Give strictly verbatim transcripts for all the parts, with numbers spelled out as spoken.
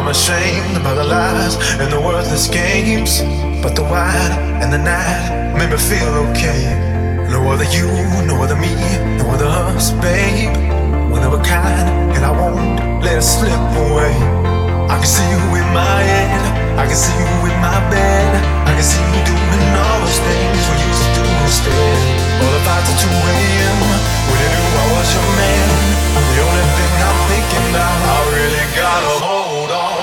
ashamed about the lies and the worthless games, but the wine and the night made me feel okay. No other you, no other me, no other us, babe. One of a kind, and I won't let it slip away. I can see you in my head, I can see you in my bed, I can see you doing all those things we used to do instead. All the fights at two a.m. when you knew I was your man. The only thing I'm thinking about, I really gotta hold on.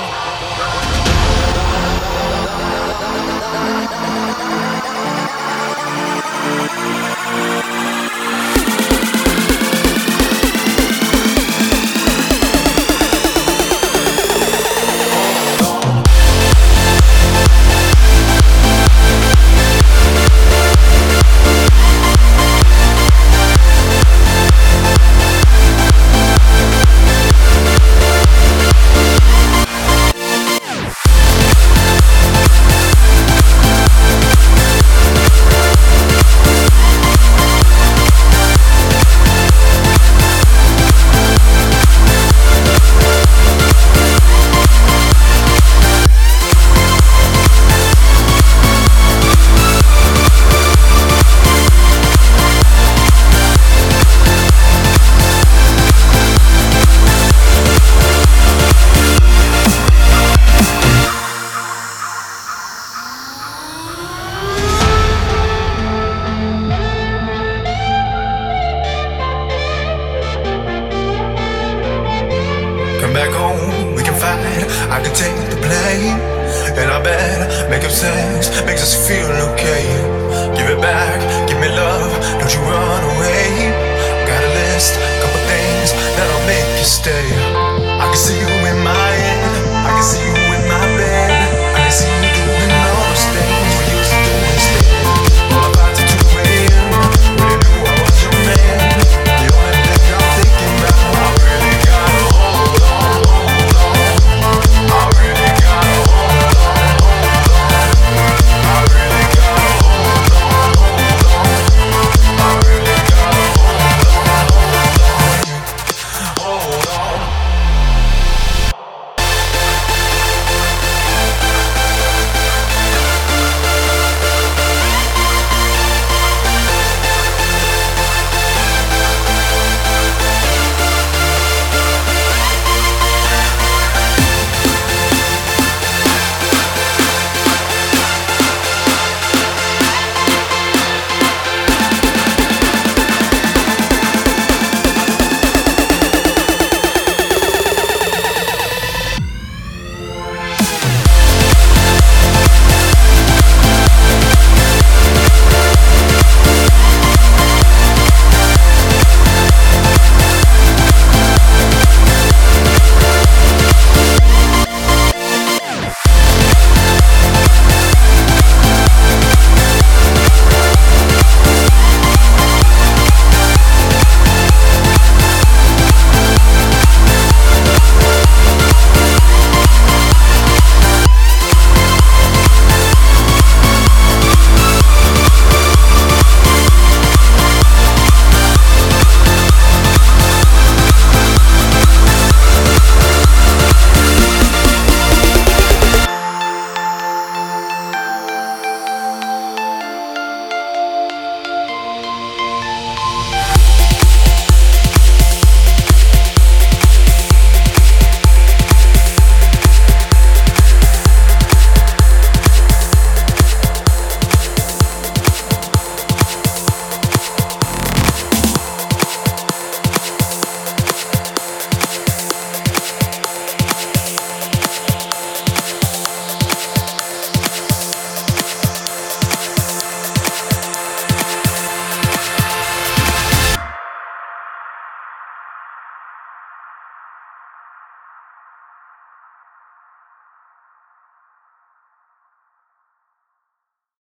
Come back home, we can fight, I can take the blame. And I bet making sex makes us feel okay. Give it back, give me love, don't you run away. Got a list, couple things that'll make you stay.